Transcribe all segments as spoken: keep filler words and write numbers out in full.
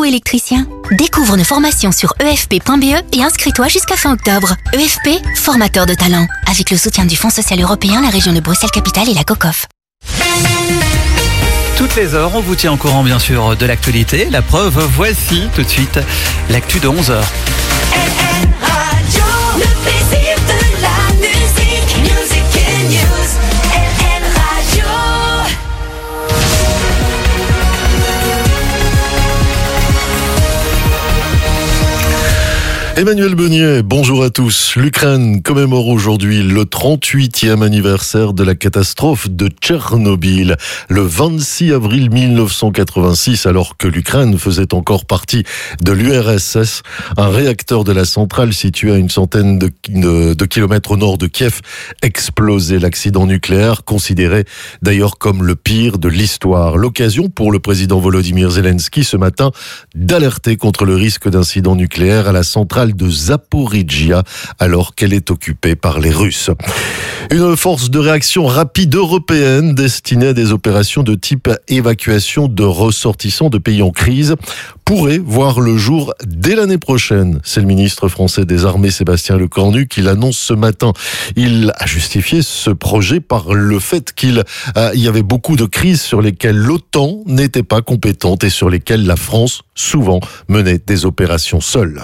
ou électricien? Découvre nos formations sur e f p point b e et inscris-toi jusqu'à fin octobre. E F P, formateur de talent. Avec le soutien du Fonds social européen, la région de Bruxelles-Capitale et la COCOF. Toutes les heures, on vous tient au courant bien sûr de l'actualité. La preuve, voici tout de suite l'actu de onze heures. Emmanuel Beunier, bonjour à tous. L'Ukraine commémore aujourd'hui le trente-huitième anniversaire de la catastrophe de Tchernobyl. Le vingt-six avril mille neuf cent quatre-vingt-six, alors que l'Ukraine faisait encore partie de l'U R S S, un réacteur de la centrale situé à une centaine de, de, de kilomètres au nord de Kiev explosait. L'accident nucléaire, considéré d'ailleurs comme le pire de l'histoire. L'occasion pour le président Volodymyr Zelensky ce matin d'alerter contre le risque d'incident nucléaire à la centrale de Zaporijia, alors qu'elle est occupée par les Russes. Une force de réaction rapide européenne destinée à des opérations de type évacuation de ressortissants de pays en crise pourrait voir le jour dès l'année prochaine. C'est le ministre français des Armées, Sébastien Lecornu, qui l'annonce ce matin. Il a justifié ce projet par le fait qu'il euh, y avait beaucoup de crises sur lesquelles l'OTAN n'était pas compétente et sur lesquelles la France, souvent, menait des opérations seule.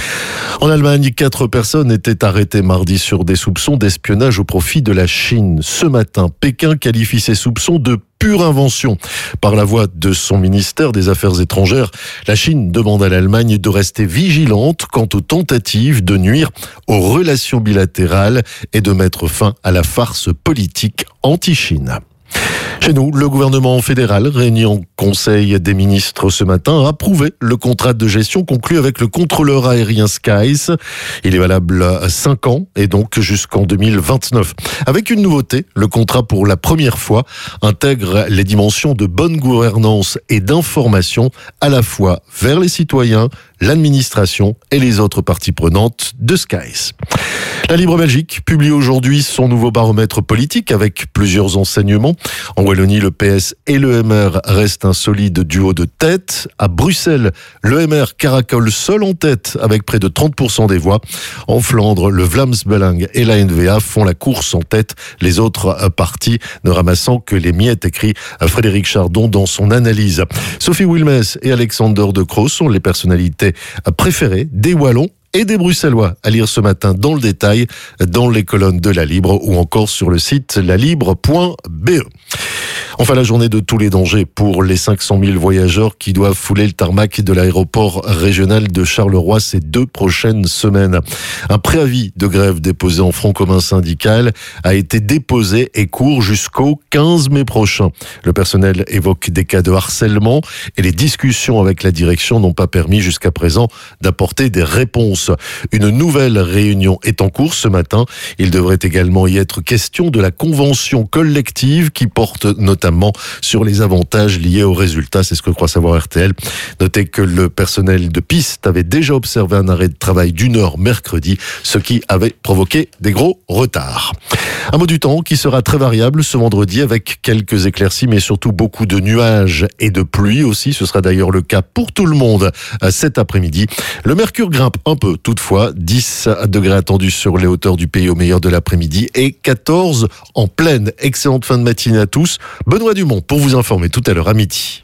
En Allemagne, quatre personnes étaient arrêtées mardi sur des soupçons d'espionnage au profit de la Chine. Ce matin, Pékin qualifie ces soupçons de pure invention. Par la voix de son ministère des Affaires étrangères, la Chine demande à l'Allemagne de rester vigilante quant aux tentatives de nuire aux relations bilatérales et de mettre fin à la farce politique anti-Chine. Chez nous, le gouvernement fédéral, réuni en Conseil des ministres ce matin, a approuvé le contrat de gestion conclu avec le contrôleur aérien Skies. Il est valable à cinq ans et donc jusqu'en deux mille vingt-neuf. Avec une nouveauté, le contrat pour la première fois intègre les dimensions de bonne gouvernance et d'information à la fois vers les citoyens, l'administration et les autres parties prenantes de Skies. La Libre Belgique publie aujourd'hui son nouveau baromètre politique avec plusieurs enseignements. En Wallonie, le P S et le M R restent un solide duo de tête. À Bruxelles, le M R caracole seul en tête avec près de trente pour cent des voix. En Flandre, le Vlaams Belang et la N V A font la course en tête, les autres partis ne ramassant que les miettes, écrit Frédéric Chardon dans son analyse. Sophie Wilmès et Alexander De Croo sont les personnalités préférées des Wallons et des Bruxellois, à lire ce matin dans le détail, dans les colonnes de La Libre ou encore sur le site lalibre point b e. Enfin, la journée de tous les dangers pour les cinq cent mille voyageurs qui doivent fouler le tarmac de l'aéroport régional de Charleroi ces deux prochaines semaines. Un préavis de grève déposé en front commun syndical a été déposé et court jusqu'au quinze mai prochain. Le personnel évoque des cas de harcèlement et les discussions avec la direction n'ont pas permis jusqu'à présent d'apporter des réponses. Une nouvelle réunion est en cours ce matin. Il devrait également y être question de la convention collective qui porte notamment sur les avantages liés aux résultats. C'est ce que croit savoir R T L. Notez que le personnel de piste avait déjà observé un arrêt de travail d'une heure mercredi, ce qui avait provoqué des gros retards. Un mot du temps qui sera très variable ce vendredi avec quelques éclaircies mais surtout beaucoup de nuages et de pluie aussi. Ce sera d'ailleurs le cas pour tout le monde cet après-midi. Le mercure grimpe un peu toutefois. dix degrés attendus sur les hauteurs du pays au meilleur de l'après-midi et quatorze en pleine. Excellente fin de matinée à tous. Benoît Dumont pour vous informer tout à l'heure à midi.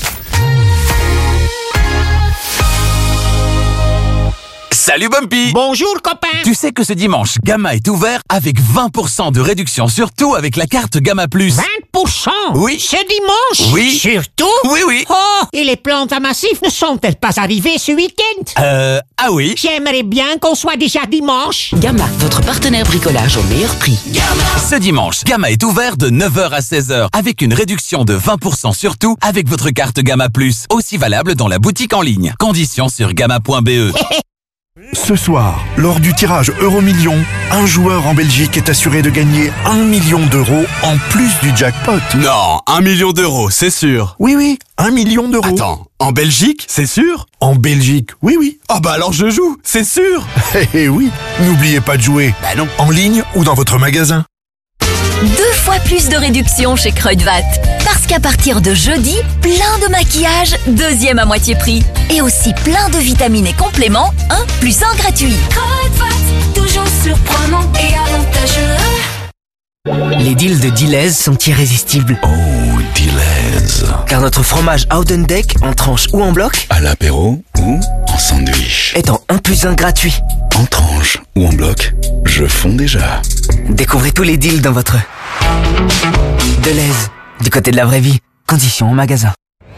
Salut Bumpy! Bonjour copain! Tu sais que ce dimanche, Gamma est ouvert avec vingt pour cent de réduction sur tout avec la carte Gamma Plus. vingt pour cent? Oui. Ce dimanche? Oui. Surtout? Oui, oui. Oh! Et les plantes à massif ne sont-elles pas arrivées ce week-end? Euh, ah oui. J'aimerais bien qu'on soit déjà dimanche. Gamma, votre partenaire bricolage au meilleur prix. Gamma! Ce dimanche, Gamma est ouvert de neuf heures à seize heures avec une réduction de vingt pour cent sur tout avec votre carte Gamma Plus. Aussi valable dans la boutique en ligne. Conditions sur gamma point b e. Ce soir, lors du tirage Euromillion, un joueur en Belgique est assuré de gagner un million d'euros en plus du jackpot. Non, un million d'euros, c'est sûr. Oui, oui, un million d'euros. Attends, en Belgique, c'est sûr? En Belgique, oui, oui. Ah bah alors je joue, c'est sûr. Eh oui, n'oubliez pas de jouer. Bah non. En ligne ou dans votre magasin. Deux fois fois plus de réduction chez Kruidvat. Parce qu'à partir de jeudi, plein de maquillage, deuxième à moitié prix. Et aussi plein de vitamines et compléments, un plus un gratuit. Kruidvat, toujours surprenant et avantageux. Les deals de Deleuze sont irrésistibles. Oh, Deleuze. Car notre fromage Oudendeck, en tranche ou en bloc, à l'apéro ou en sandwich, est en un plus un gratuit. En tranche ou en bloc, je fonds déjà. Découvrez tous les deals dans votre Deleuze, du côté de la vraie vie. Conditions en magasin.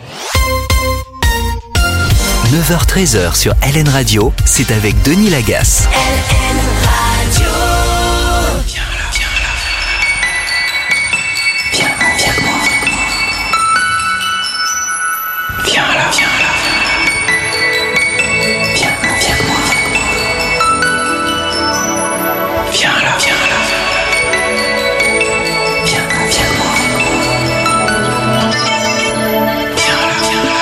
neuf heures treize sur L N Radio, c'est avec Denis Lagasse. L N Radio. Viens là, viens là. Viens, viens avec moi. Viens là, viens là. Viens, viens avec moi. Viens là, viens là.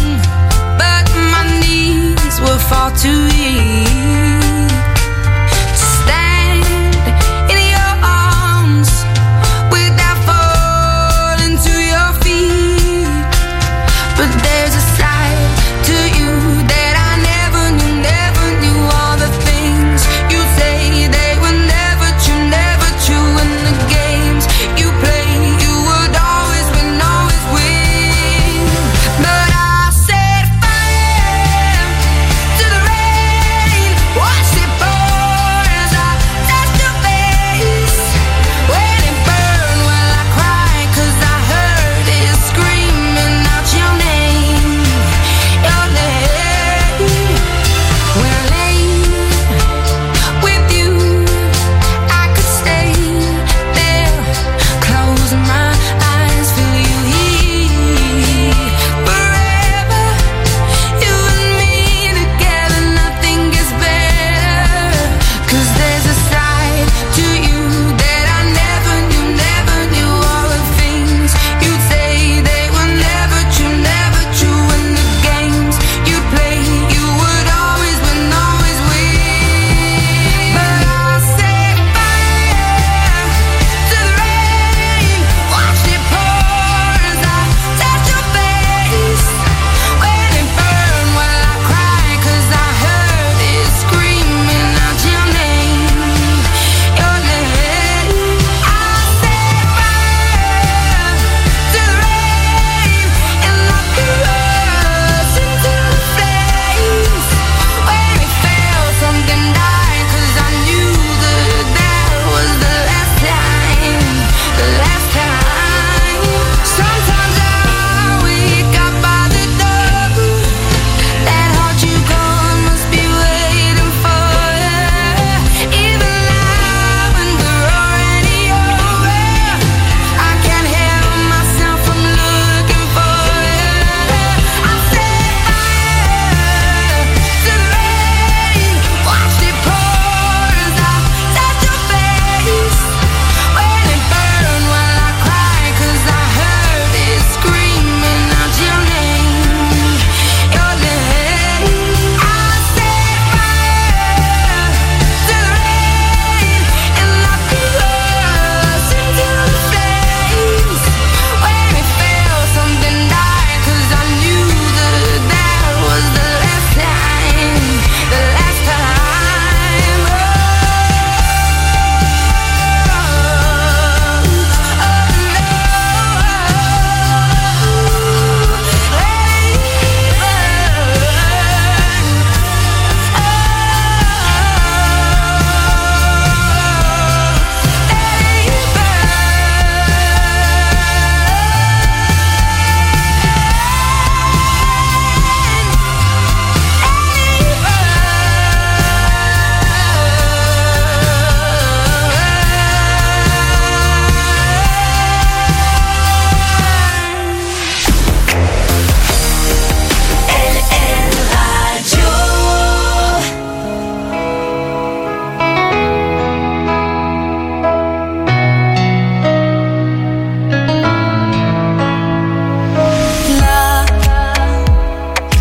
Too weak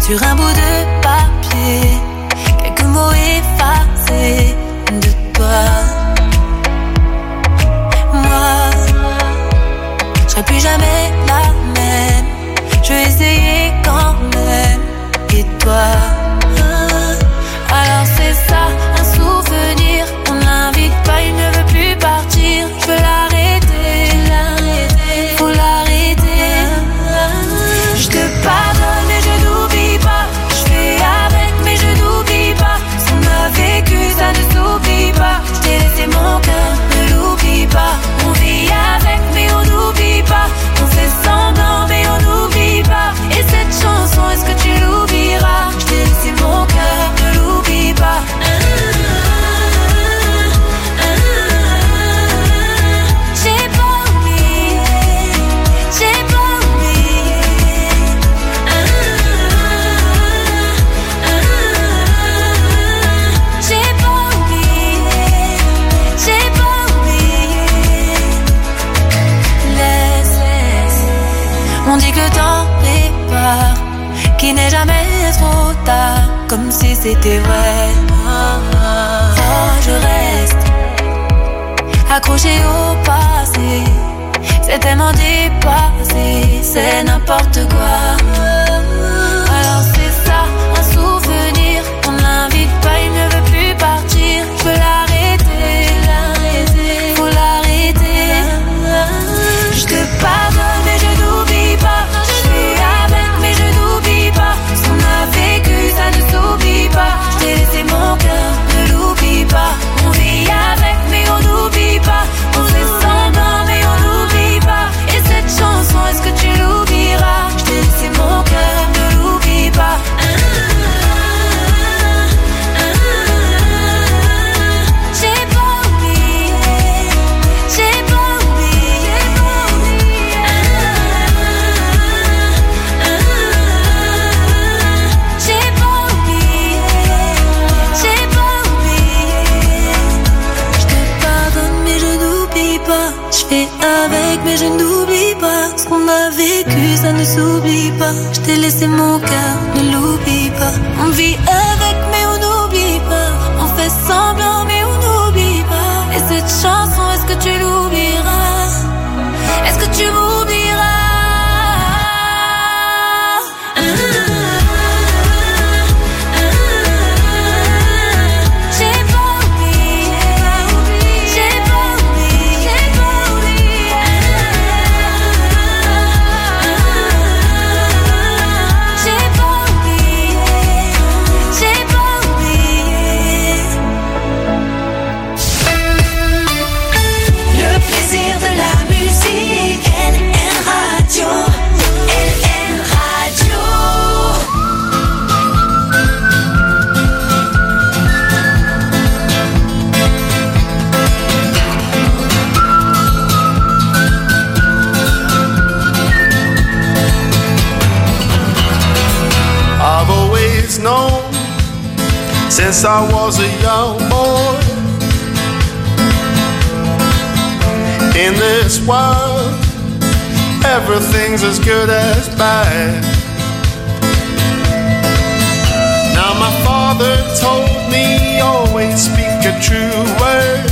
sur un bout de papier, quelques mots effacés de toi. Moi, je serai plus jamais la même, je vais essayer quand même. Et toi, alors c'est ça, un souvenir. On l'invite pas, il ne veut plus partir. Je veux l'arrêter, l'arrêter, faut l'arrêter. Je te pardonne mais je n'oublie pas. Je fais avec mais je n'oublie pas. Ce qu'on a vécu ça ne s'oublie pas. Je t'ai laissé mon cœur, ne l'oublie pas. On vit avec mais on n'oublie pas. On fait semblant mais on n'oublie pas. Et cette chanson, est-ce que tu l'oublieras? Je t'ai laissé mon cœur, ne l'oublie pas. J'ai pas oublié, j'ai pas oublié. J'ai pas oublié, j'ai pas oublié. Laisse, laisse. On dit que le temps répare, qu'il n'est jamais trop tard, comme si c'était vrai. Oh, je reste accroché au passé, c'est tellement dépassé, c'est n'importe quoi. Alors c'est ça, un souvenir, on l'invite pas, il ne veut plus partir. Je peux l'arrêter, l'arrêter, faut l'arrêter. Je te pardonne mais je n'oublie pas. Je fais avec mais je n'oublie pas. Ce qu'on a vécu ça ne s'oublie pas. Je t'ai laissé mon cœur, ne l'oublie pas. On vit avec mais on n'oublie pas. On fait semblant mais on n'oublie pas. Et cette chanson, est-ce que tu l'oublieras? Je t'ai laissé mon cœur, ne l'oublie pas. J'ai pas oublié, j'ai pas oublié. J'ai pas oublié, j'ai pas oublié. Je te pardonne mais je n'oublie pas. Je fais avec mais je n'oublie pas. Ce qu'on a vécu ça ne s'oublie pas. Je t'ai laissé mon cœur, ne l'oublie pas. On vit avec mais on n'oublie pas. On fait semblant mais on n'oublie pas. Et cette chanson, est-ce que tu l'oublieras? Est-ce que tu m'oublieras? J'ai pas oublié, j'ai pas oublié, j'ai pas oublié. J'ai pas oublié, j'ai pas oublié. Le plaisir de la musique, L N Radio, L N Radio. I've always known since I was a young boy, in this world everything's as good as bad. Now my father told me always speak a true word,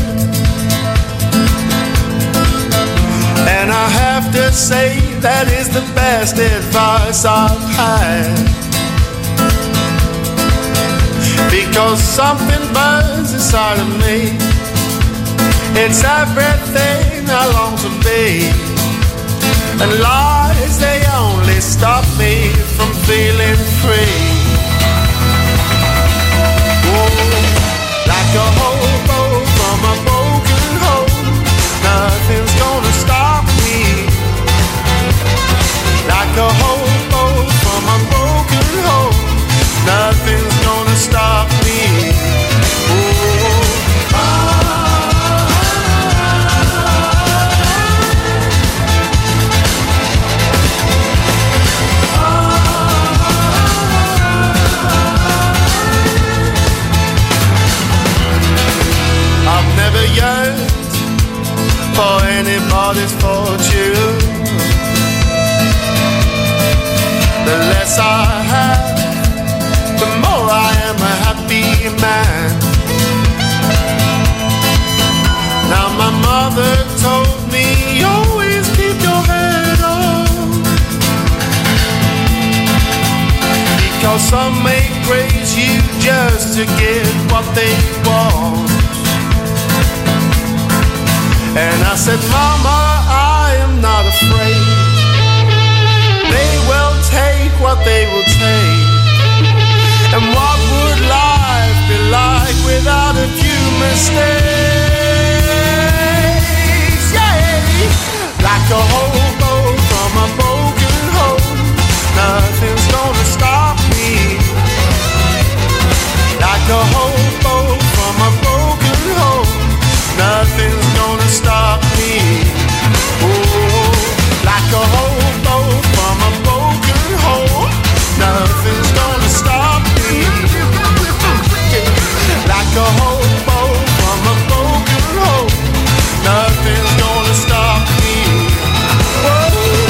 and I have to say that is the best advice I've had. Because something burns inside of me, it's everything I long to be, and lies, they only stop me from feeling free. Oh, like a hobo from a broken home, nothing's gonna stop me. Like a hobo from a broken home, nothing's gonna stop me. Oh, I've never yearned for anybody's fortune. The less I have, Well, some may praise you just to get what they want. And I said, Mama, I am not afraid. They will take what they will take. And what would life be like without a few mistakes? Yeah, like a hobo from a broken home, nothing's gonna stop me. Like a hobo from a broken home, nothing's gonna stop me. Oh, like a hobo from a broken home, nothing's gonna stop me. Like a hobo from a broken home, nothing's gonna stop me. Whoa.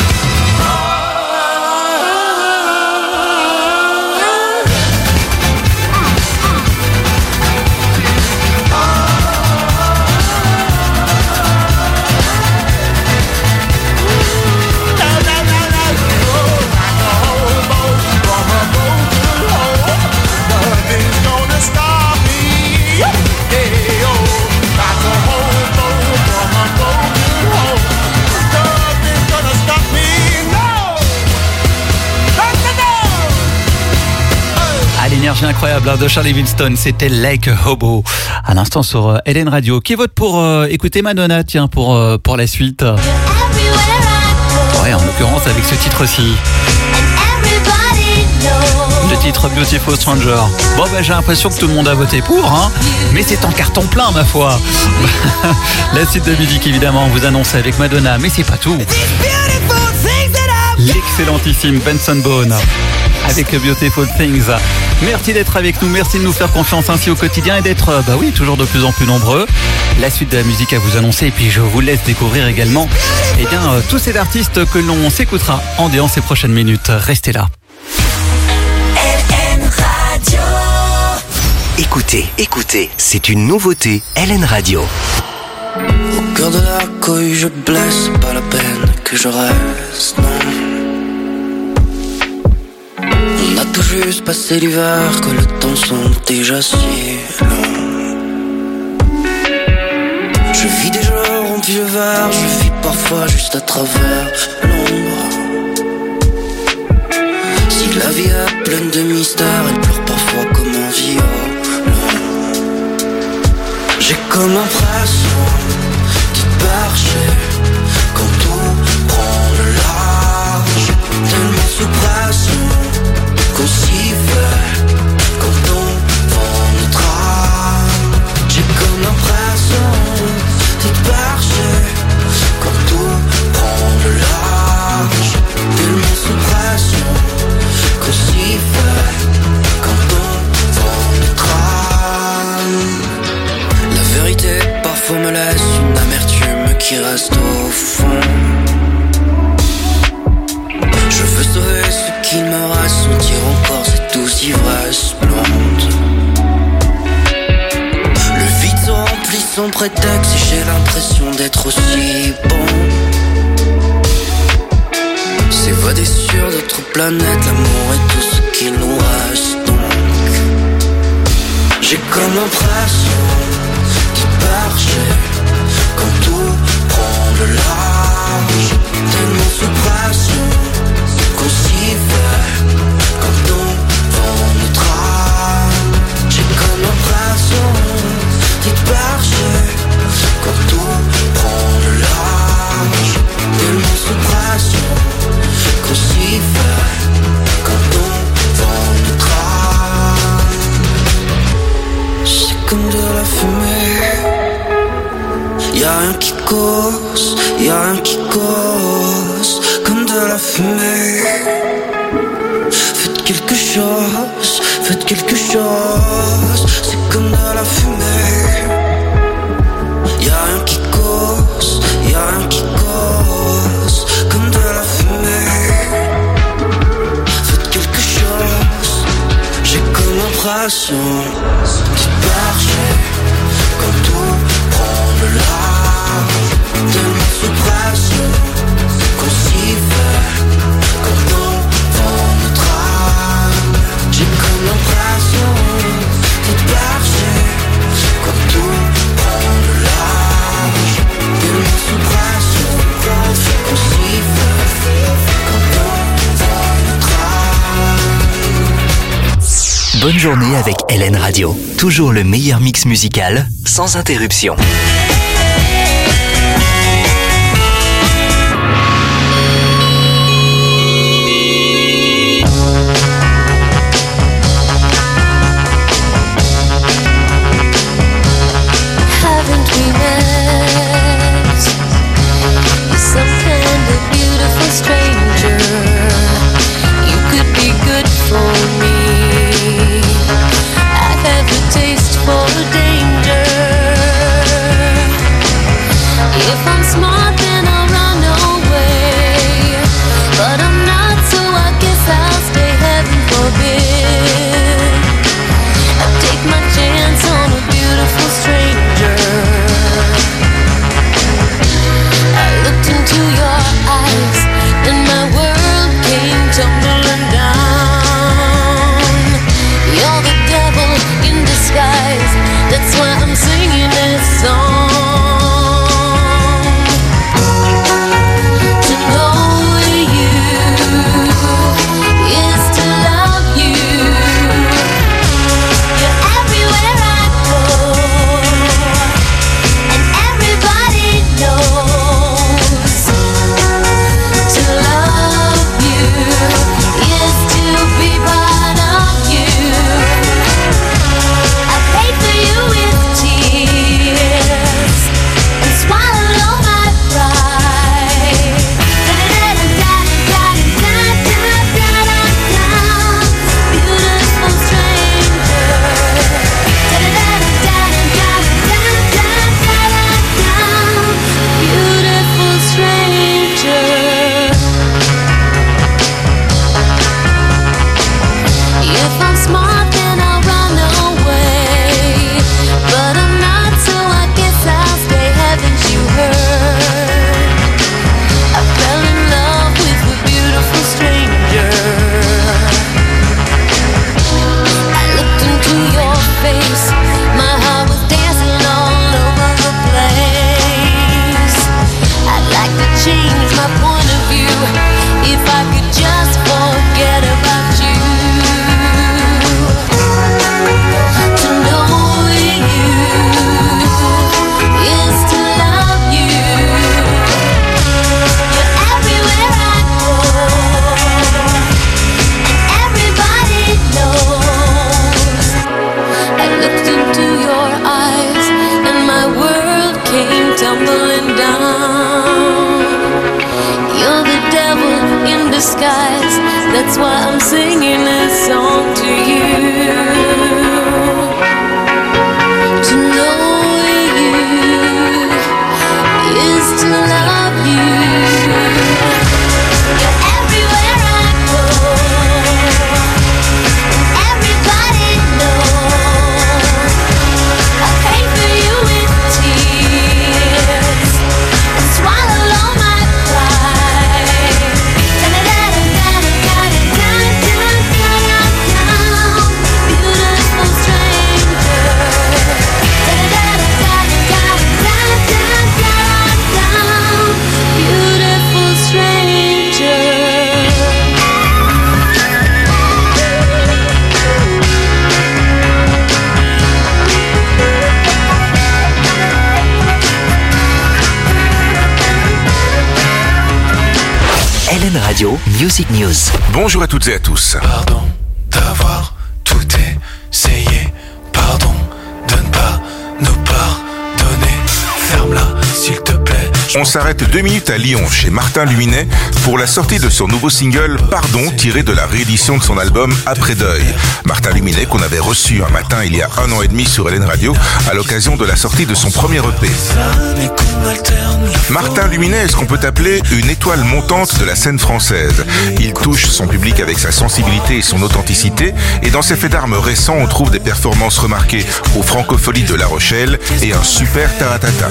L'énergie incroyable hein, de Charlie Winston, c'était Like a Hobo. À l'instant sur euh, L N Radio. Qui vote pour euh, écouter Madonna, tiens, pour, euh, pour la suite? Ouais, en l'occurrence avec ce titre-ci. Le titre Beautiful Stranger. Bon, bah, j'ai l'impression que tout le monde a voté pour, hein, mais c'est en carton plein, ma foi. La suite de musique, évidemment, on vous annonce avec Madonna, mais c'est pas tout. L'excellentissime Benson Boone avec Beautiful Things. Merci d'être avec nous, merci de nous faire confiance ainsi au quotidien et d'être, bah oui, toujours de plus en plus nombreux. La suite de la musique à vous annoncer et puis je vous laisse découvrir également eh bien, euh, tous ces artistes que l'on s'écoutera en déant ces prochaines minutes. Restez là. L N Radio. Écoutez, écoutez, c'est une nouveauté L N Radio. Au cœur de la couille, je blesse, pas la peine que je reste, non. On a tout juste passé l'hiver, que le temps semble déjà si long. Je vis des jours remplis de verre, je vis parfois juste à travers l'ombre. Si la vie est pleine de mystères, elle pleure parfois comme un violon. J'ai comme l'impression d'y marcher quand tout prend le large, tellement sous pression qu'on s'y fait quand on vend notre âme. J'ai comme l'impression d'y marcher quand tout prend le large, tellement sous pression qu'on s'y fait quand on vend notre âme. La vérité parfois me laisse une amertume qui reste au fond. Je veux sauver ce qu'il me reste, sentir encore cette douce ivresse blonde. Le vide se remplit sans prétexte et j'ai l'impression d'être aussi bon. S'évader sur d'autres planètes, l'amour est tout ce qu'il nous reste donc. J'ai comme l'impression marcher quand tout prend le large, tellement sous pression qu'on s'y fait quand on vend notre âme. J'ai comme l'impression d'y marcher quand tout prend le large, tellement sous pression qu'on s'y fait quand on vend notre âme. C'est comme de la fumée. Y'a rien qui cause, y'a rien qui cause, comme de la fumée. Faites quelque chose, faites quelque chose, c'est comme de la fumée. Y'a rien qui cause, y'a rien qui cause, comme de la fumée. Faites quelque chose, j'ai comme l'impression d'y marcher quand tout prend le large, tellement sous pression qu'on s'y fait quand on vend notre âme. bonne journée avec L N Radio. Toujours le meilleur mix musical, sans interruption. That's why I'm singing this song to you. To know you is to love you. You're everywhere I go. Everybody knows I pay for you with tears and swallow all my pride. Beautiful stranger. Beautiful stranger. L N Radio Music News. Bonjour à toutes et à tous. Pardon d'avoir tout essayé. Pardon de ne pas nous pardonner. Ferme-la, s'il te plaît. On s'arrête deux minutes à Lyon, chez Martin Luminet, pour la sortie de son nouveau single Pardon, tiré de la réédition de son album Après Deuil. Martin Luminet qu'on avait reçu un matin il y a un an et demi sur L N Radio à l'occasion de la sortie de son premier E P. Martin Luminet est ce qu'on peut appeler une étoile montante de la scène française. Il touche son public avec sa sensibilité et son authenticité, et dans ses faits d'armes récents, on trouve des performances remarquées aux Francopholies de La Rochelle et un super taratata.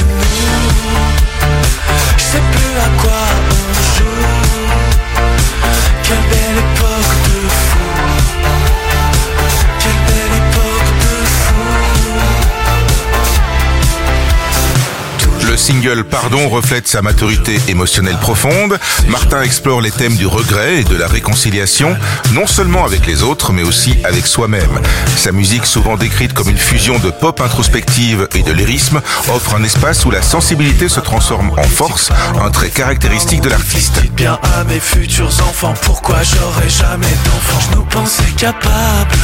Je sais plus à quoi on joue. Quelle belle époque de fou. Quelle belle époque de fou. Le single Pardon reflète sa maturité émotionnelle profonde. Martin explore les thèmes du regret et de la réconciliation, non seulement avec les autres, mais aussi avec soi-même. Sa musique, souvent décrite comme une fusion de pop introspective et de lyrisme, offre un espace où la sensibilité se transforme en force, un trait caractéristique de l'artiste. Dites bien à mes futurs enfants, pourquoi j'aurai jamais d'enfants. Je nous pensais capables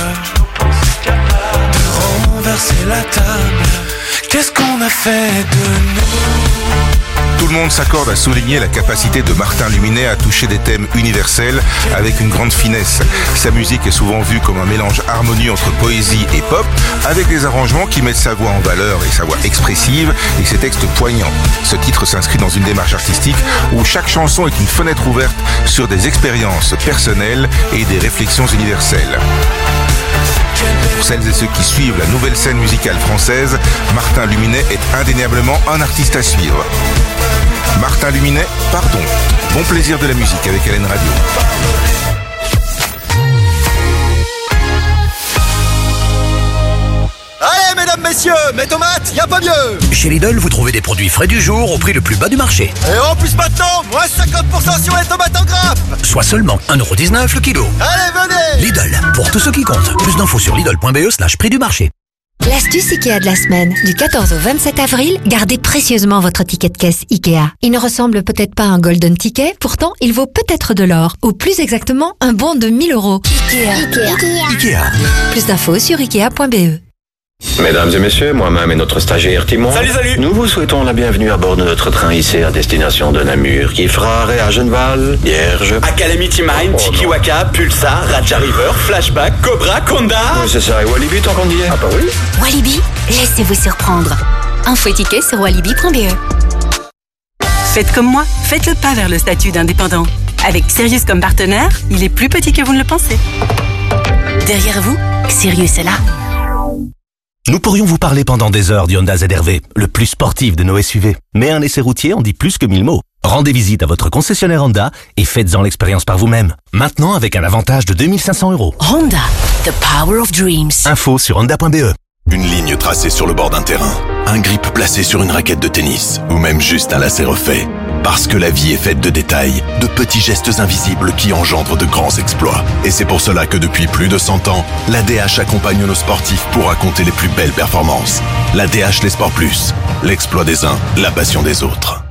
de renverser la table. Qu'est-ce qu'on a fait de nous? Tout le monde s'accorde à souligner la capacité de Martin Luminet à toucher des thèmes universels avec une grande finesse. Sa musique est souvent vue comme un mélange harmonieux entre poésie et pop, avec des arrangements qui mettent sa voix en valeur et sa voix expressive et ses textes poignants. Ce titre s'inscrit dans une démarche artistique où chaque chanson est une fenêtre ouverte sur des expériences personnelles et des réflexions universelles. Pour celles et ceux qui suivent la nouvelle scène musicale française, Martin Luminet est indéniablement un artiste à suivre. Martin Luminet, Pardon. Bon plaisir de la musique avec L N Radio. Allez, mesdames, messieurs, mes tomates, y a pas mieux. Chez Lidl, vous trouvez des produits frais du jour au prix le plus bas du marché. Et en plus maintenant, moins cinquante pour cent sur les tomates en grappe. Soit seulement un euro dix-neuf le kilo. Allez, venez. Lidl, pour tout ce qui compte. Plus d'infos sur lidl point b e slash prix du marché. L'astuce Ikea de la semaine. Du quatorze au vingt-sept avril, gardez précieusement votre ticket de caisse Ikea. Il ne ressemble peut-être pas à un golden ticket, pourtant il vaut peut-être de l'or. Ou plus exactement, un bon de mille euros. Ikea. Ikea. Ikea. Plus d'infos sur ikea point b e. Mesdames et messieurs, moi-même et notre stagiaire Timon, salut, salut. Nous vous souhaitons la bienvenue à bord de notre train hissé à destination de Namur, qui fera arrêt à Genneval, Hierge, à Calamity Mine, oh, Tiki Waka, Pulsar, Raja River, Flashback, Cobra, Konda. Oui, c'est ça, et Walibi tant qu'on y est. Ah bah oui. Walibi, laissez-vous surprendre. Info ticket sur walibi point b e. Faites comme moi, faites le pas vers le statut d'indépendant. Avec Sirius comme partenaire, il est plus petit que vous ne le pensez. Derrière vous, Sirius est là. Nous pourrions vous parler pendant des heures du Honda Z R V, le plus sportif de nos S U V. Mais un essai routier en dit plus que mille mots. Rendez visite à votre concessionnaire Honda et faites-en l'expérience par vous-même. Maintenant avec un avantage de deux mille cinq cents euros. Honda, the power of dreams. Info sur honda point b e. Une ligne tracée sur le bord d'un terrain, un grip placé sur une raquette de tennis, ou même juste un lacet refait. Parce que la vie est faite de détails, de petits gestes invisibles qui engendrent de grands exploits. Et c'est pour cela que depuis plus de cent ans, l'A D H accompagne nos sportifs pour raconter les plus belles performances. L'A D H Les Sports Plus, l'exploit des uns, la passion des autres.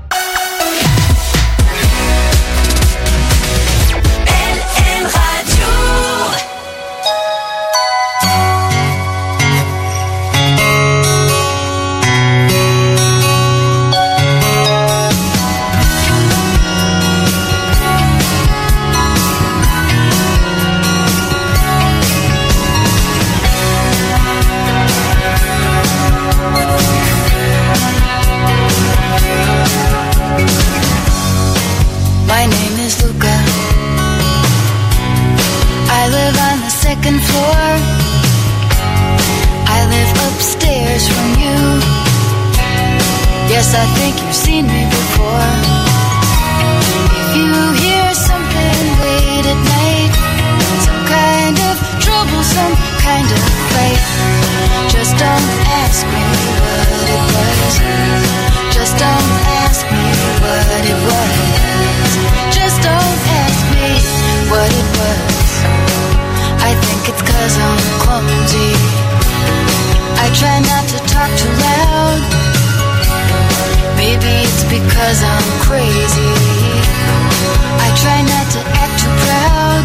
Yes, I think you've seen me before. If you hear something late at night, some kind of trouble, some kind of fight, just don't ask me what it was. Just don't ask me what it was. Just don't ask me what it was. I think it's 'cause I'm clumsy. I try not to talk too loud. Maybe it's because I'm crazy. I try not to act too proud.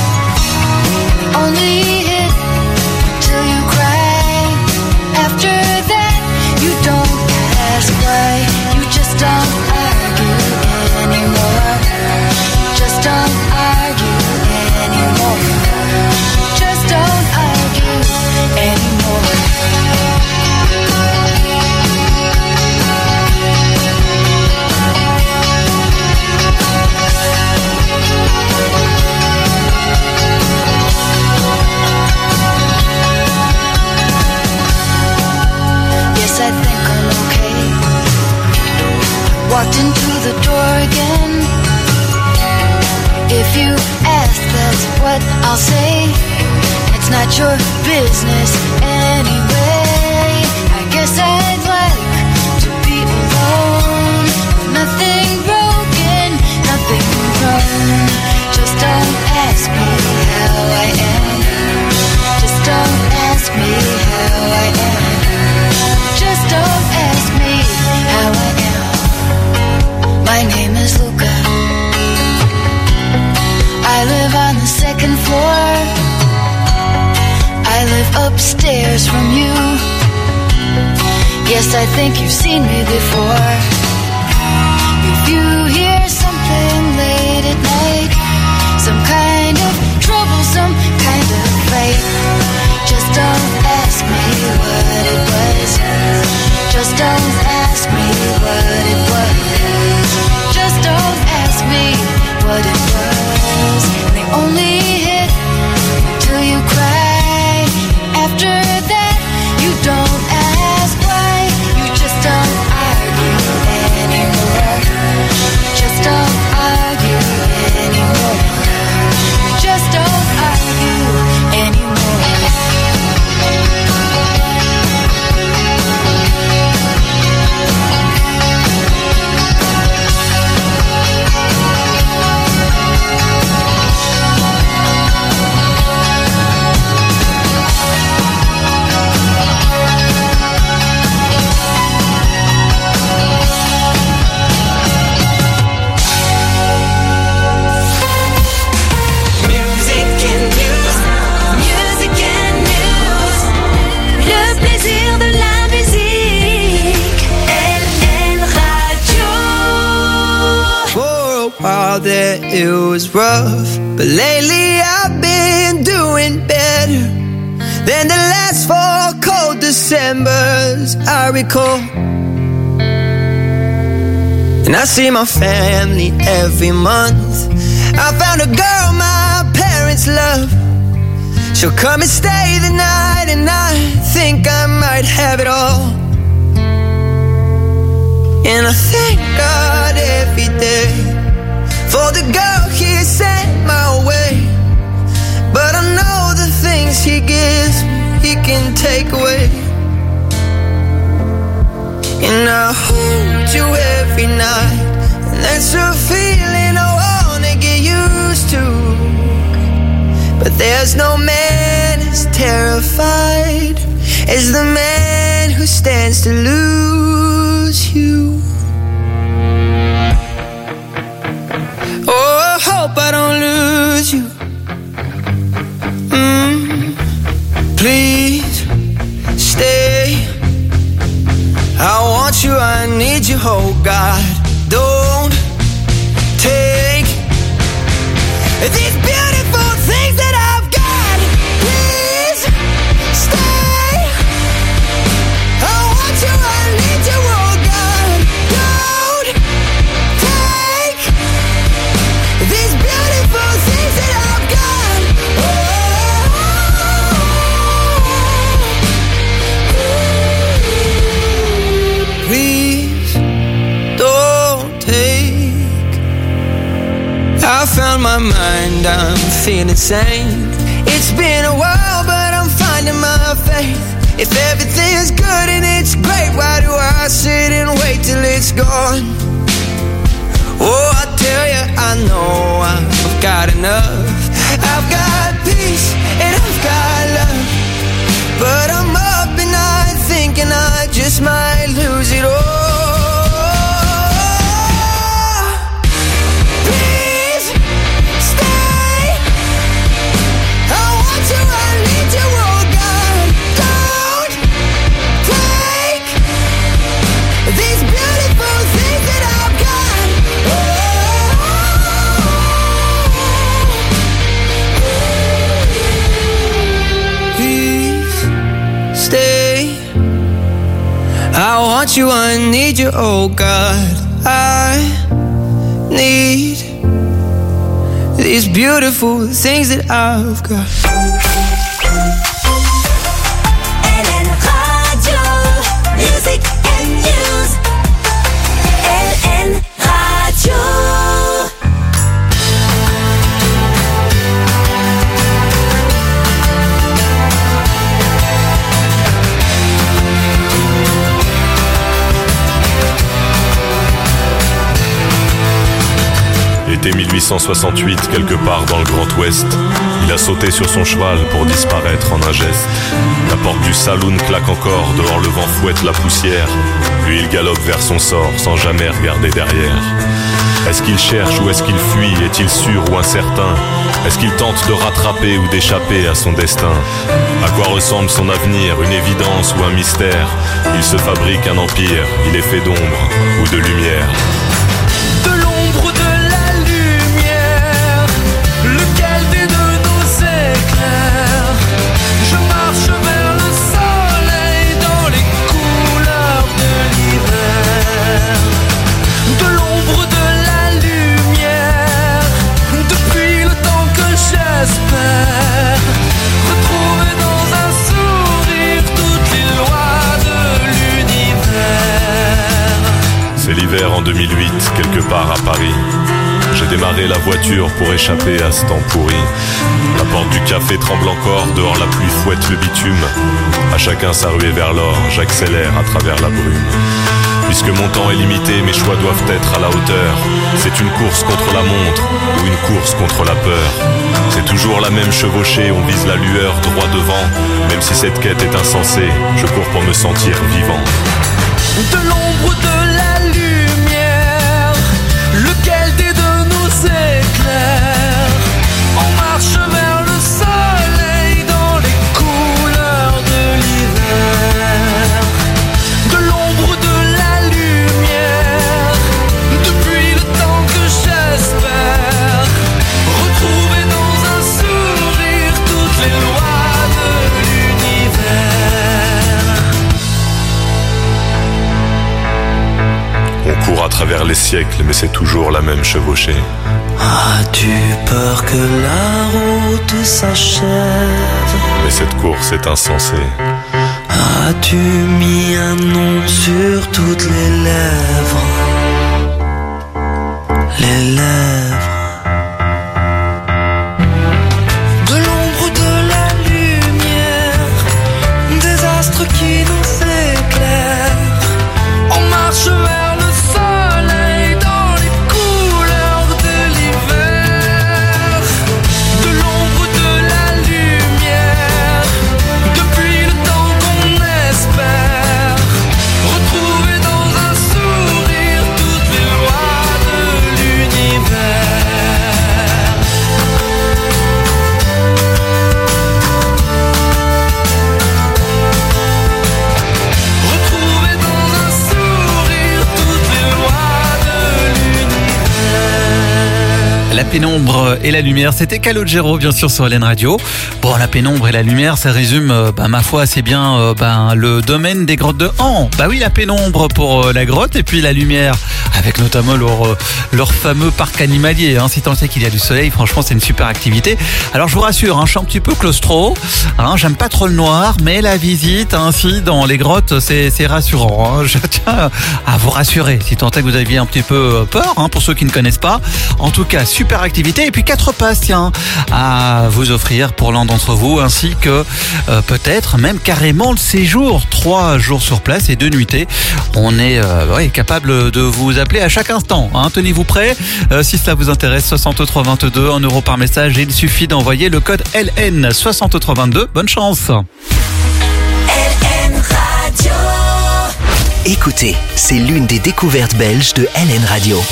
Only hit till you cry. After that, you don't ask why. You just don't argue anymore. Just don't argue anymore. Just don't argue anymore. Walked into the door again. If you ask, that's what I'll say. It's not your business anyway. I guess I'd like to be alone. second floor. I live upstairs from you. Yes, I think you've seen me before. If you hear something late at night, some kind of trouble, some kind of fight, just don't ask me what it was. Just don't ask me what it was. Just don't ask me what it was. They only hit till you cry. After that, you don't ask why. You just don't argue anymore. Just don't argue anymore. You just don't argue anymore. That it was rough, but lately I've been doing better than the last four cold Decembers I recall. And I see my family every month. I found a girl my parents love. She'll come and stay the night, and I think I might have it all. And I thank God every day for the girl he sent my way. But I know the things he gives me, he can take away. And I hold you every night, and that's a feeling I wanna get used to. But there's no man as terrified as the man who stands to lose you. Oh, I hope I don't lose you. Mm, please stay. I want you, I need you, oh God. Don't take these beautiful things that I've got. Please stay. I want you, I need you, oh God. Don't take these beautiful things that I've got. Oh, please don't take. I found my mind, I'm feeling sane. It's been a while, but I'm finding my faith. If everything's good and it's great, why do I sit and wait till it's gone? Oh, I tell you, I know I've got enough. I've got peace and I've got love. But I'm up and I'm thinking I just might lose it all. Please stay. I want you, I need you, oh God. Don't take these beautiful things that I've got. Please stay. I want you, I need you, oh God. I need these beautiful things that I've got. L N Radio, music and news. L N Radio. Été mille huit cent soixante-huit, quelque part dans le Grand Ouest, il a sauté sur son cheval pour disparaître en un geste. La porte du saloon claque encore, dehors le vent fouette la poussière. Lui il galope vers son sort sans jamais regarder derrière. Est-ce qu'il cherche ou est-ce qu'il fuit? Est-il sûr ou incertain? Est-ce qu'il tente de rattraper ou d'échapper à son destin? À quoi ressemble son avenir? Une évidence ou un mystère? Il se fabrique un empire, il est fait d'ombre ou de lumière. De l'ombre ou de la lumière, lequel des deux nous éclaire? Je marche vers le soleil dans les couleurs de l'hiver. De l'ombre ou de la lumière, depuis le temps que j'espère retrouver dans un sourire toutes les lois de l'univers. C'est l'hiver en deux mille huit, quelque part à Paris. J'ai démarré la voiture pour échapper à ce temps pourri. La porte du café tremble encore, dehors la pluie fouette le bitume. À chacun sa ruée vers l'or, j'accélère à travers la brume. Puisque mon temps est limité, mes choix doivent être à la hauteur. C'est une course contre la montre ou une course contre la peur. C'est toujours la même chevauchée, on vise la lueur droit devant. Même si cette quête est insensée, je cours pour me sentir vivant. De l'ombre ou de la lumière, lequel des deux nous éclaire? On marche vers le soleil dans les couleurs de l'hiver. De l'ombre ou de la lumière, depuis le temps que j'espère retrouver dans un sourire toutes les lois de l'univers. On court à travers les siècles, mais c'est toujours la même chevauchée. As-tu peur que la route s'achève? Mais cette course est insensée. As-tu mis un nom sur toutes les lèvres? Les lèvres. De l'ombre ou de la lumière, des astres qui nous éclairent. On marche vers le soleil dans les couleurs de l'hiver. De l'ombre ou de la lumière, depuis le temps qu'on espère retrouver dans un sourire toutes les lois de l'univers. Retrouver dans un sourire toutes les lois de l'univers. La pénombre et la lumière, c'était Calogero bien sûr sur Hélène Radio. Bon, la pénombre et la lumière, ça résume, euh, bah, ma foi, assez bien euh, bah, le domaine des grottes de Han. Bah oui, la pénombre pour euh, la grotte et puis la lumière avec notamment leur, euh, leur fameux parc animalier. Hein. Si tant est qu'il y a du soleil, franchement, c'est une super activité. Alors je vous rassure, hein, je suis un petit peu claustro, hein, j'aime pas trop le noir, mais la visite ainsi dans les grottes, c'est, c'est rassurant. Hein. Je tiens à vous rassurer, si tant est que vous aviez un petit peu peur, hein, pour ceux qui ne connaissent pas. En tout cas, super activité. Et puis quatre passes, tiens, à vous offrir pour l'un d'entre vous, ainsi que euh, peut-être même carrément le séjour. Trois jours sur place et deux nuitées. On est euh, ouais, capable de vous appeler à chaque instant. Hein. Tenez-vous prêts. Euh, si cela vous intéresse, soixante-trois vingt-deux, un euro par message. Et il suffit d'envoyer le code L N soixante-trois vingt-deux. Bonne chance. L N Radio. Écoutez, c'est l'une des découvertes belges de L N Radio.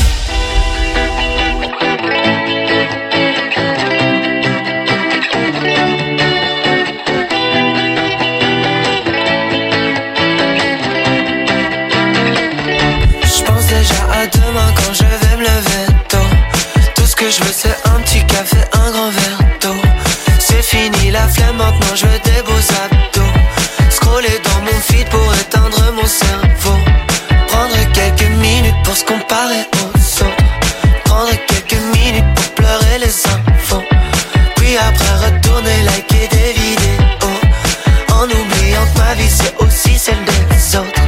Demain quand je vais me lever tôt, tout ce que je veux c'est un petit café, un grand verre d'eau. C'est fini la flemme, maintenant je veux des beaux abdos. Scroller dans mon feed pour éteindre mon cerveau. Prendre quelques minutes pour se comparer aux autres. Prendre quelques minutes pour pleurer les infos. Puis après retourner liker des vidéos. En oubliant que ma vie c'est aussi celle des autres.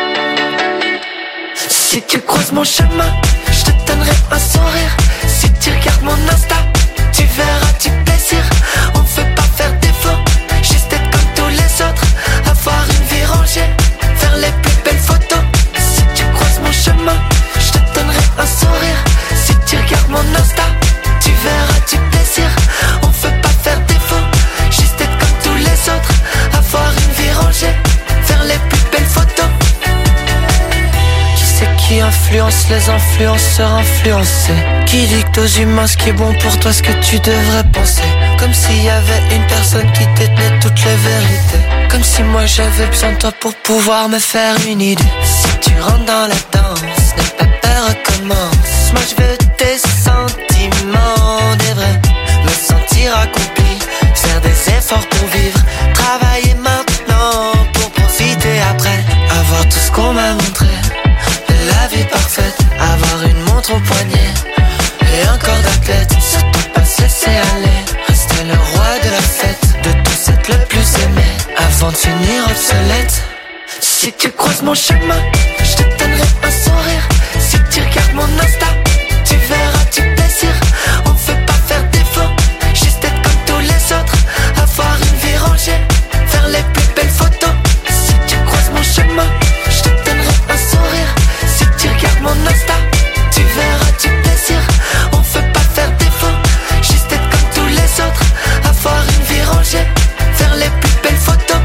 Si tu croises mon chemin, je te donnerai un sourire. Si tu regardes mon Insta, tu verras du plaisir. On veut pas faire défaut, juste être comme tous les autres. Avoir une vie rangée, faire les plus belles photos. Si tu croises mon chemin, je te donnerai un sourire. Si tu regardes mon Insta, tu verras du plaisir. On veut pas faire défaut, juste être comme tous les autres. Avoir une vie rangée, faire les plus belles photos. Qui a fait influences les influenceurs influencés, qui dictent aux humains ce qui est bon pour toi, ce que tu devrais penser. Comme s'il y avait une personne qui détenait toutes les vérités. Comme si moi j'avais besoin de toi pour pouvoir me faire une idée. Si tu rentres dans la danse, n'aie pas peur, recommence. Moi je veux tes sentiments, des vrais. Me sentir accompli, faire des efforts pour vivre. Travailler maintenant pour profiter après. Avoir tout ce qu'on m'a montré, la vie parfaite. Avoir une montre au poignet et un corps d'athlète. Surtout pas se laisser aller, rester le roi de la fête. De tous être le plus aimé avant de finir obsolète. Si tu croises mon chemin, je te donnerai un sourire. Si tu regardes mon Insta, tu verras du plaisir. On veut pas faire défaut, juste être comme tous les autres. Avoir une vie rangée, faire les plus belles photos. Si tu croises mon chemin, je te donnerai un sourire. Si tu regardes mon Insta, tu verras du plaisir. On veut pas faire défaut, juste être comme tous les autres. Avoir une vie rangée, faire les plus belles photos.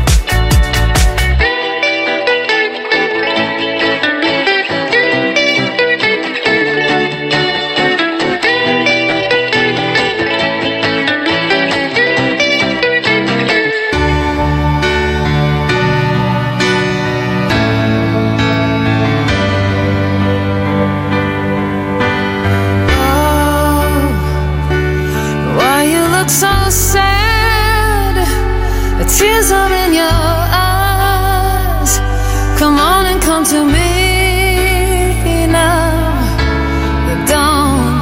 So sad, the tears are in your eyes. Come on and come to me now. Don't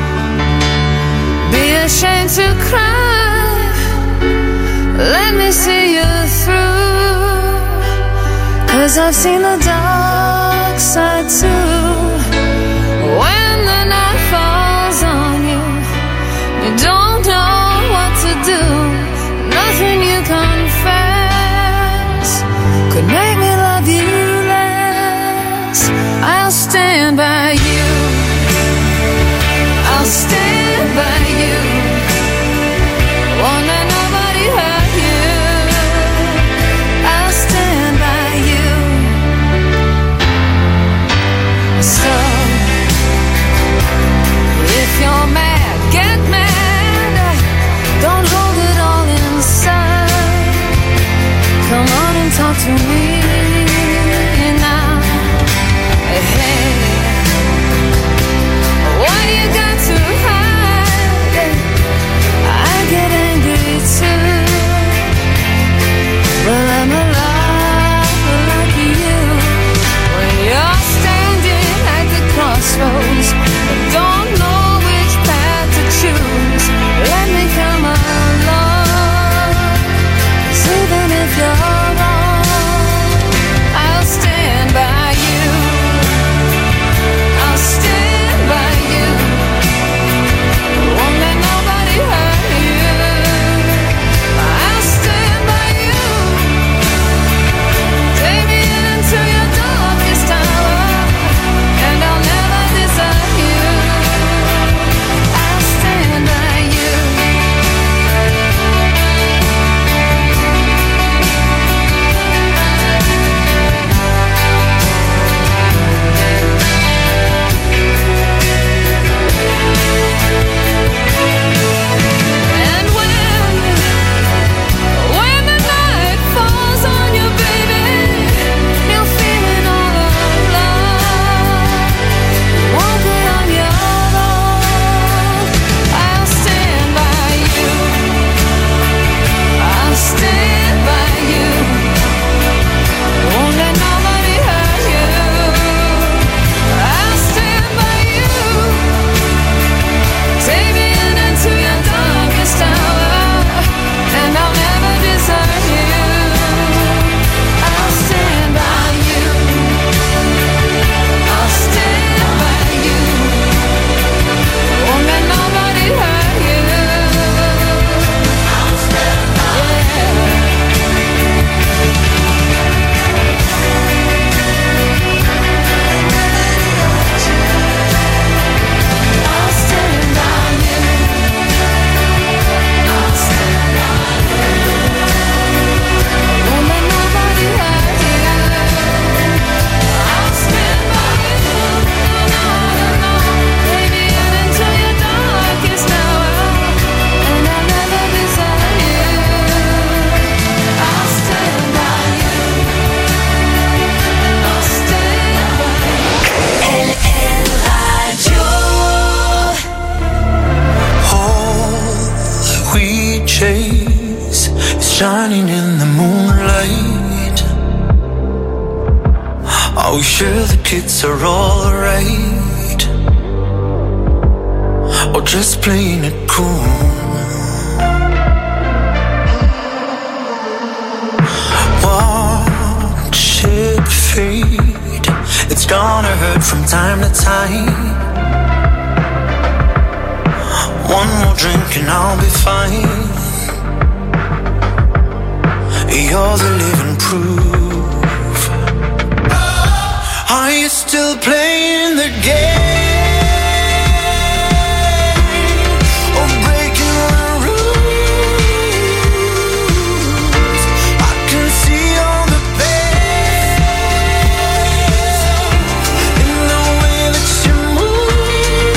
be ashamed to cry. Let me see you through. 'Cause I've seen the dark side too. When the night falls on you, you don't know what to do. Nothing you confess could make me love you less. I'll stand by you, I'll stand by you. Won't let nobody hurt you. I'll stand by you. chase is shining in the moonlight. Are we sure the kids are alright? Or just playing it cool? Watch it fade. It's gonna hurt from time to time. One more drink and I'll be fine. You're the living proof. Are you still playing the game? Or breaking the rules? I can see all the pain in the way that you move.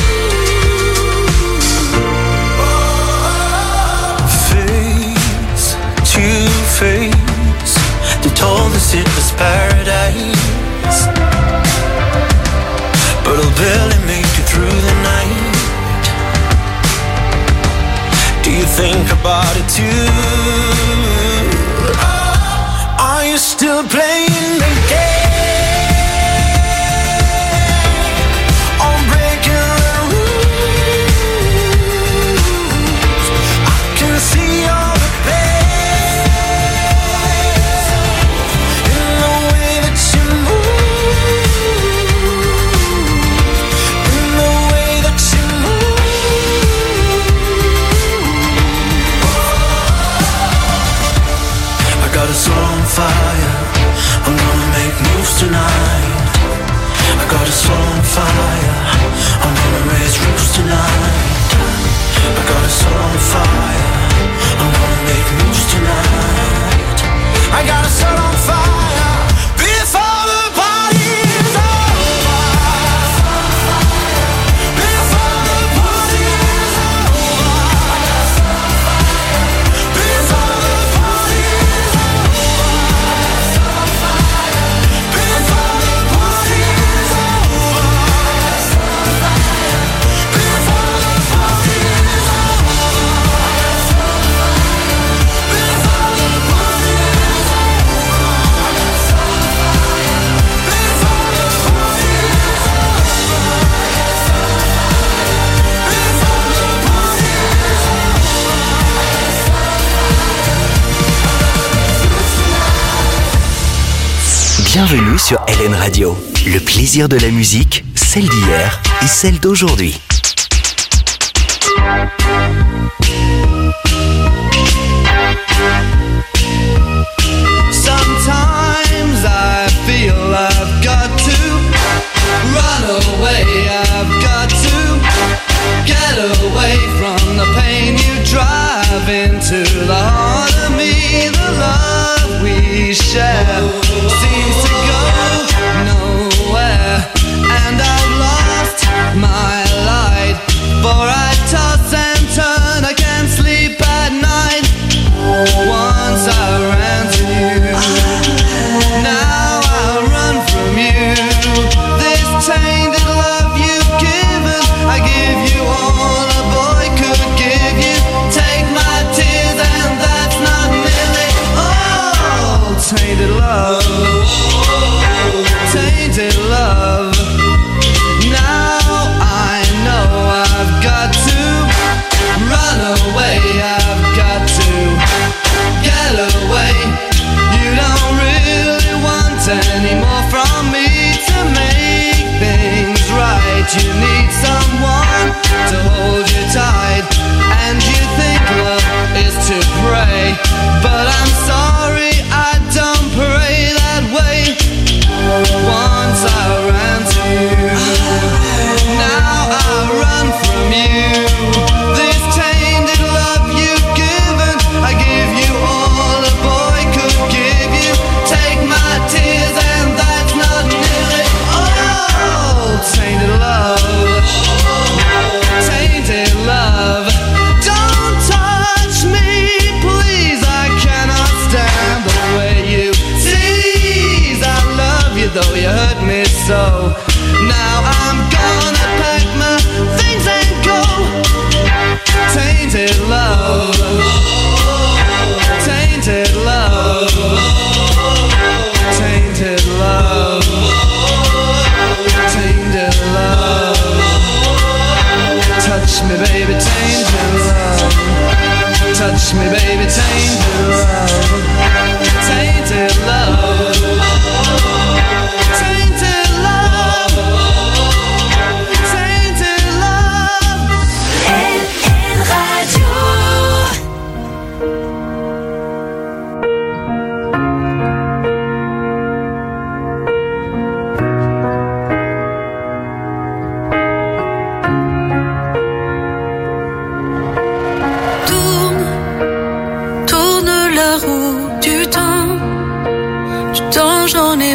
Face to face, they told us it was paradise, but I'll barely make it through the night. Do you think about it too? Are you still playing the game? On breaking the rules? I can see all the pain in the way that you move. In the way that you move. I got a soul on fire. I'm gonna make moves tonight. I got a soul on fire. I'm gonna raise roofs tonight. I got a soul on fire. I'm gonna make moves tonight. I got a soul on fire. Before the party's over. Before the party's over. Before the party's over. Before the party's over. Before the party's Bienvenue sur L N Radio. Le plaisir de la musique, celle d'hier et celle d'aujourd'hui. Sometimes I feel I've got to run away. I've got to get away from the pain you drive into the heart of me. The love we share seems to go nowhere, and I've lost my light. For I toss and turn, I can't sleep at night. Once I ran to you, now I run from you. This tainted love you've given, I give you all a boy could give you. Take my tears and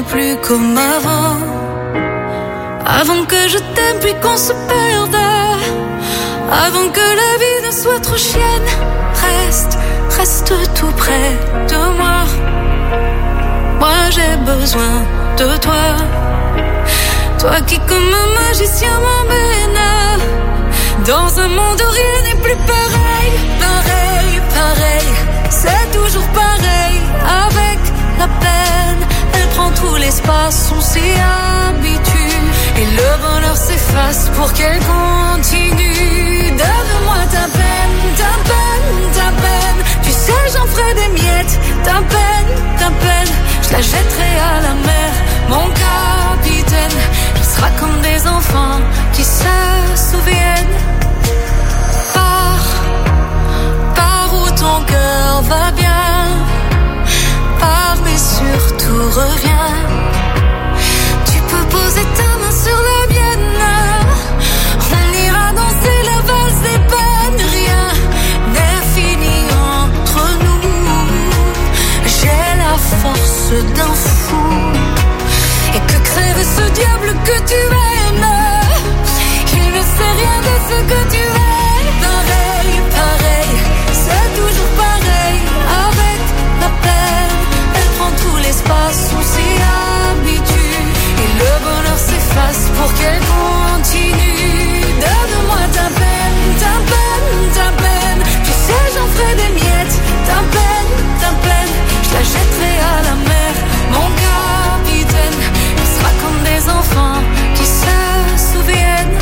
n'est plus comme avant. Avant que je t'aime puis qu'on se perde. Avant que la vie ne soit trop chienne. Reste, reste tout près de moi. Moi j'ai besoin de toi. Toi qui comme un magicien m'emmène dans un monde où rien n'est plus pareil. Pareil, pareil, c'est toujours pareil. Avec la peine, elle prend tout l'espace, on s'y habitue. Et le bonheur s'efface pour qu'elle continue. Donne-moi ta peine, ta peine, ta peine. Tu sais j'en ferai des miettes. Ta peine, ta peine, je la jetterai à la mer. Mon capitaine, on sera comme des enfants qui se souviennent. Pars, pars où ton cœur va bien. Pars mais surtout reviens. Tu peux poser ta main sur la mienne. On ira danser la valse des peines. Rien n'est fini entre nous. J'ai la force d'un fou. Et que crève ce diable que tu aimes. Il ne sait rien de ce que tu es. Pareil, pareil, c'est toujours pareil. Avec la peine, elle prend tout l'espace, on s'y habitue. Et le bonheur s'efface pour qu'elle continue. Donne-moi ta peine, ta peine, ta peine. Tu sais j'en ferai des miettes. Ta peine, ta peine, je la jetterai à la mer. Mon capitaine, on sera comme des enfants qui se souviennent.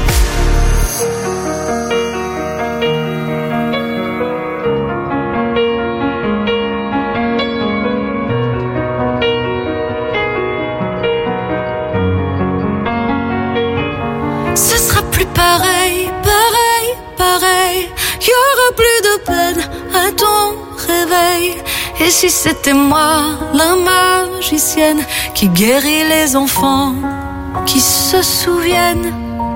Ce sera plus pareil, pareil, pareil. Y aura plus de peine à ton réveil. Et si c'était moi, la magicienne, qui guérit les enfants, qui se souviennent.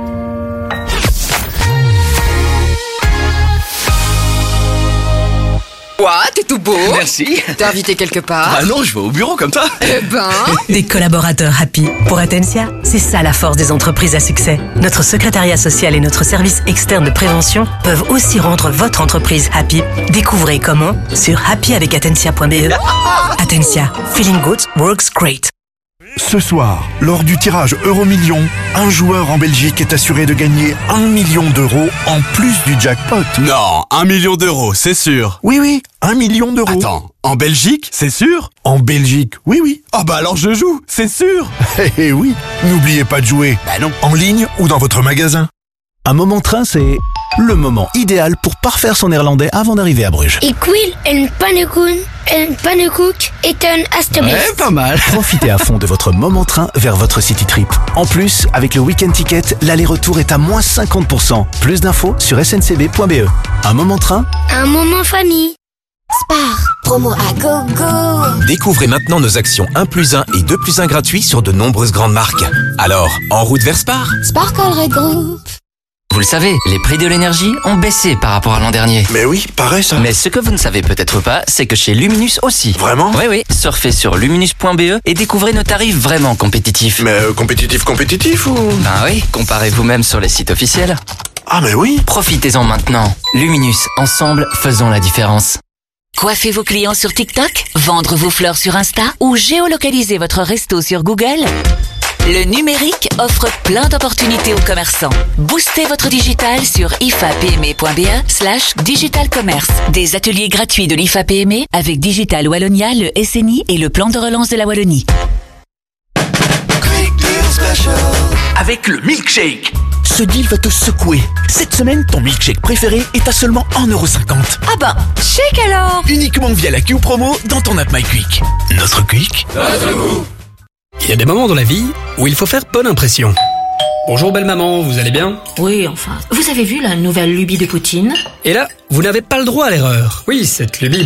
Quoi, t'es tout beau. Merci. T'es invité quelque part? Ah non, je vais au bureau comme ça. Eh ben... Des collaborateurs happy. Pour Atensia, c'est ça la force des entreprises à succès. Notre secrétariat social et notre service externe de prévention peuvent aussi rendre votre entreprise happy. Découvrez comment sur happy avec atensia point b e. Atensia, feeling good works great. Ce soir, lors du tirage Euromillion, un joueur en Belgique est assuré de gagner un million d'euros en plus du jackpot. Non, un million d'euros, c'est sûr. Oui, oui, un million d'euros. Attends, en Belgique, c'est sûr? En Belgique, oui, oui. Ah bah alors je joue, c'est sûr. Eh eh oui, n'oubliez pas de jouer. Bah non. En ligne ou dans votre magasin. Un moment train, c'est le moment idéal pour parfaire son néerlandais avant d'arriver à Bruges. Ik wil een pannenkoek, een pannenkoek eten alstublieft. Ouais, pas mal. Profitez à fond de votre moment train vers votre city trip. En plus, avec le week-end ticket, l'aller-retour est à moins cinquante pour cent. Plus d'infos sur s n c b point b e. Un moment train, un moment famille. Spar, promo à gogo. Découvrez maintenant nos actions un plus un et deux plus un gratuits sur de nombreuses grandes marques. Alors, en route vers Spar. Sparkle Red Group. Vous le savez, les prix de l'énergie ont baissé par rapport à l'an dernier. Mais oui, pareil ça. Mais ce que vous ne savez peut-être pas, c'est que chez Luminus aussi. Vraiment? Oui, oui. Surfez sur luminus point b e et découvrez nos tarifs vraiment compétitifs. Mais euh, compétitif, compétitif ou? Ben oui, comparez vous-même sur les sites officiels. Ah mais oui. Profitez-en maintenant. Luminus, ensemble, faisons la différence. Coiffez vos clients sur TikTok, vendre vos fleurs sur Insta ou géolocaliser votre resto sur Google? Le numérique offre plein d'opportunités aux commerçants. Boostez votre digital sur i f a p m e point b e slash digital commerce. Des ateliers gratuits de l'I F A P M E avec Digital Wallonia, le S N I et le plan de relance de la Wallonie. avec le milkshake. Ce deal va te secouer. Cette semaine, ton milkshake préféré est à seulement un euro cinquante. Ah bah, shake alors. Uniquement via la Q Promo dans ton app MyQuick. Notre Quick, notre goût. Il y a des moments dans la vie où il faut faire bonne impression. Bonjour belle maman, vous allez bien? Oui, enfin, vous avez vu la nouvelle lubie de Poutine? Et là, vous n'avez pas le droit à l'erreur. Oui, cette lubie